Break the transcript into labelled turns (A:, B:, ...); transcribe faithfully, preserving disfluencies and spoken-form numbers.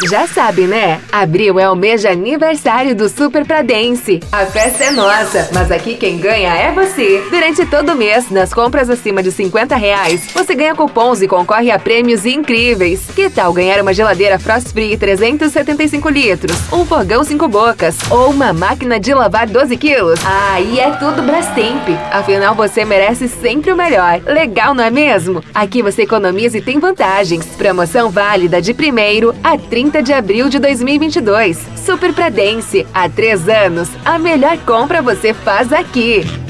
A: Já sabe, né? Abril é o mês de aniversário do Super Pradense. A festa é nossa, mas aqui quem ganha é você. Durante todo o mês, nas compras acima de cinquenta reais, você ganha cupons e concorre a prêmios incríveis. Que tal ganhar uma geladeira Frost Free trezentos e setenta e cinco litros, um fogão cinco bocas ou uma máquina de lavar doze quilos? Aí é tudo Brastemp. Afinal, você merece sempre o melhor. Legal, não é mesmo? Aqui você economiza e tem vantagens. Promoção válida de primeiro a trinta de abril de dois mil e vinte e dois. Super Pradense. Há três anos, a melhor compra você faz aqui.